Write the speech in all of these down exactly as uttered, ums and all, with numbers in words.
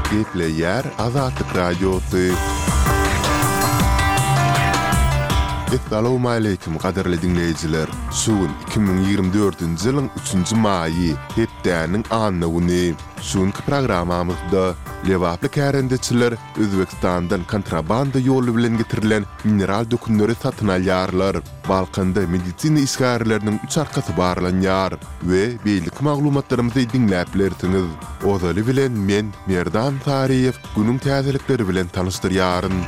Gepleyer Azatlyk Radiosu. Assalamu alaykum qadarly dinleyijiler. Şuun iki bin ýygrimi dördünji ýylyň üçünji maýy hepdäniň anlygyny. Şuňky programamyzda lewaply kärendeçiler Özbekistandan kontrabanda ýolu bilen getirilen mineral dökümleri satyn alýarlar. Balkanda medisina isgärleriniň üç arkasy barlanýar we beýlik maglumatlarymyzy dinläp bilersiňiz. Ozaly bilen men Merdan Tariýew günüň täzelikleri bilen tanışdyrýaryn.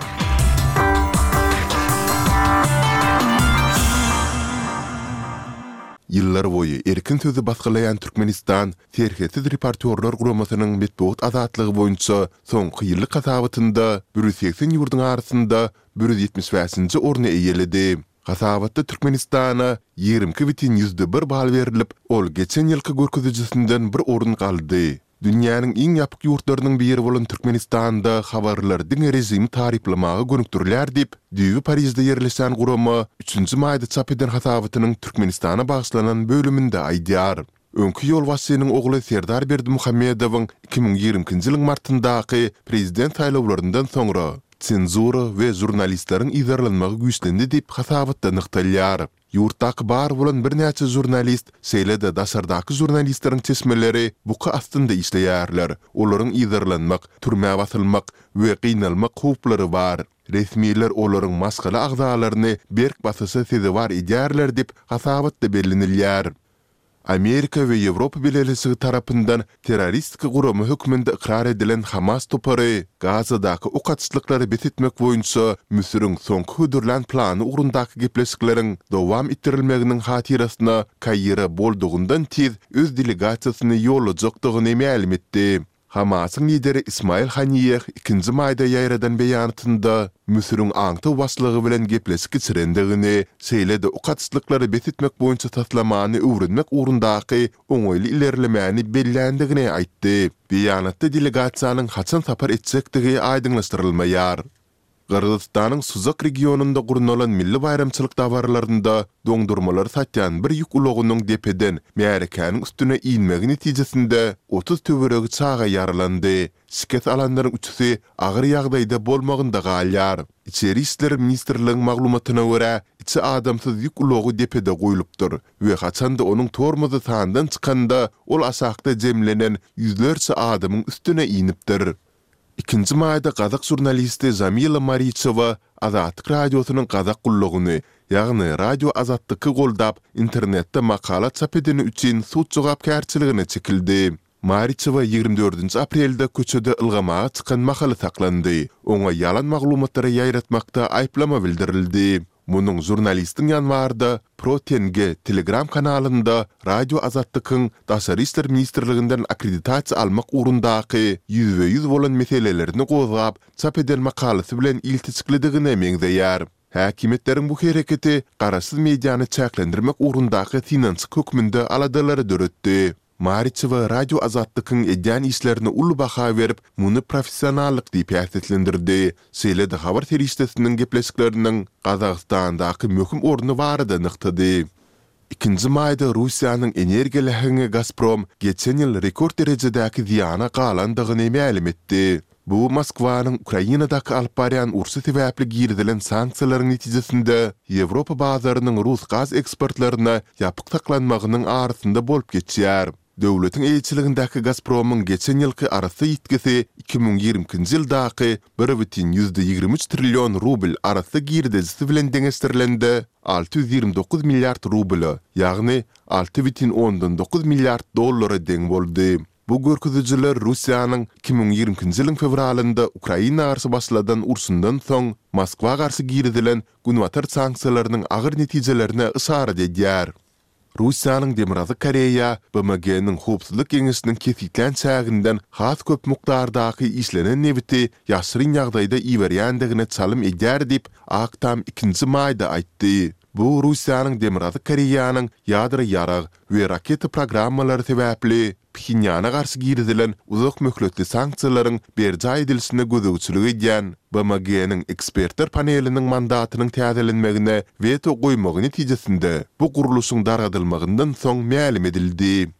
Yıllar boyu erkin sözü baskılayan Türkmenistan serhesiz reportörler guramasynyň metbuat azatlygy boýunça soňky ýyllyk hasabatynda bir yüz seksen ýurdun arasynda bir yüz ýetmiş beşinji orny eýeledi. Hasabatda Türkmenistana ýygrimi bitin yüzde bir bal berilip, ol geçen ýylky görkezijisinden bir orun kaldy. Dünýäniň iň ýapyk ýurtlarynyň biri bolan Türkmenistanda habarlar diňe rejimi taryplamagy gönükdirler dip, düýbi Parisde ýerleşen gurama üçünji maýda çap eden hasabatynyň Türkmenistana bagşlanan bölüminde aýdýar. Öňkü ýol başçynyň ogly Serdar Berdimuhammedowyň iki bin ýygrimiňji ýylyň martyndaky prezident saýlawlaryndan soňra senzura we jurnalistlaryň izarlanmagy güýçlendi dip hasabatda nykdalýar. Yurtdaky bar bolan bir näçe jurnalist, seýlede daşardaky jurnalistleriň çeşmeleri buka astynda işleýärler. Olaryň izarlanmak, türmäge basylmak we gynalmak howplary bar. Resmiler olaryň maskaly agzalaryny berk basysy sezi bar edýärler dip hasabatda bellenilýär. Amerika we Ýewropa bilelisigi tarapyndan terroristik guramy hökmünde ikrar edilen Hamas topary Gazadaky okaçlyklary betitmek boýunça Müsürüň soňky hödürlen plany urundaky gepleşikleriň dowam etdirilmeginiň hatirasyna Kaira boldugundan tez öz delegasiýasyny ýollajakdygyny ma'lum etdi. Hamasyň lideri Ismail Haniýeh ikinji maýda ýaýradan beýanatynda Müsürüň aňty başlygy bilen gepleşik geçirendigini, seýlede okaçlyklary betitmek boýunça taslamany öwrenmek urundaky oňoýly ilerlemäni bellendigini aýtdy. Beýanatda delegasiýanyň haçan sapar etjekdigi aýdyňlaşdyrylmaýar. Gırgızstanyň Suzak regionunda gurunalan milli bayramçylyk dawarlarynda doňdurmalar satýan bir ýük ulogunyň depeden Märekäniň üstüne iýinmegi netijesinde otuz töweregi çaga ýaralandy. Şiket alanlaryň üçüsi agyr ýagdaýda bolmagynda galýar. İçeri işler ministrligiň maglumatyna görä, içi adamsyz ýük ulogu depede goýulypdyr we haçanda onuň tormozy sandan çykanda ol aşakda jemlenen ýüzlerçe adamyň üstüne iýinipdir. İkinci maýda Gazak jurnalisti Jamila Mariçowa Azatlyk radiosynyň Gazak gullugyny, ýagny radio azatlyky goldap internetde makala çap edeni üçin suç jogapkärçiligine çekildi. Mariçowa ýygrimi dördünji aprelde köçede ylgamaga çykan makala saklandy. Oňa ýalan maglumatlary ýaýratmakda aýplama bildirildi. Munyň jurnalistiň ýanwarda Pro-T N G Telegram kanalynda radio azatlykyň Daşary işler ministrliginden akkreditasiýa almak urundaky yüzde yüz bolan meselelerini gozgap çap eden makalasy bilen iltiçiklidigini meňzeýär. Häkimetleriň bu hereketi garaşsyz mediany çäklendirmek urundaky finansyk hökmünde aladylary döretdi. Mariçowa radio azatlykyň edýän işlerini uly baha berip, muny professionallyk diýip ýaşatlandirdi. Seýlede habar terişdesiniň gepleşikleriniň Gazagstandaky möhüm orny barada nykdy. İkinji maýda Russiýanyň energiýa leheňi Gazprom geçen ýyl rekord derejedäki ziýana galandygyny ma'lum etdi. Bu Moskwanyň Ukrainadaky alyp barýan ursy sebäpli girdilen sanksiýalaryň netijesinde Ýewropa bazarynyň Rus gaz eksportlaryna ýapyk saklanmagynyň arasynda bolup geçýär. Döwletiň eýçiligindäki Gazpromyň geçen ýylky arasy ýitgisi iki bin ýygrimiňji ýyldaky bir buçuk yüzde ýygrimi üç trillion rubl arasy girdisi bilen deňeşdirilendi. alty yüz ýygrimi dokuz milliard rubl, ýagny alty buçuk ondan dokuz milliard dollara deň boldy. Bu görkezijiler Russiýanyň iki bin ýygrimiňji ýylyň fevralynda Ukraina garşy başladan ursundan soň Moskwa garşy girdilen günwatar sanksiýalarynyň agyr netijelerine ysara edýär. Russiýanyň Demirazy Koreýa B M G-niň howpsuzlyk geňeşiniň kesitlen çäginden has köp mukdardaky işlenen nebiti ýaşyryn ýagdaýda iýerýändigine çalym edýär dip Aktam ikinji maýda aýtdy. Bu Russiýanyň Demirazy Koreýanyň ýadry ýarag we raket programmalary sebäpli Pxinýana garşy girdilen uzak möhletli sanksiýalaryň berja edilisine gözegçilik edýän B M G-niň ekspertler paneliniň mandatynyň täzelenmegine veto goýmagy netijesinde bu guruluşyň dargadylmagyndan soň ma'lum edildi.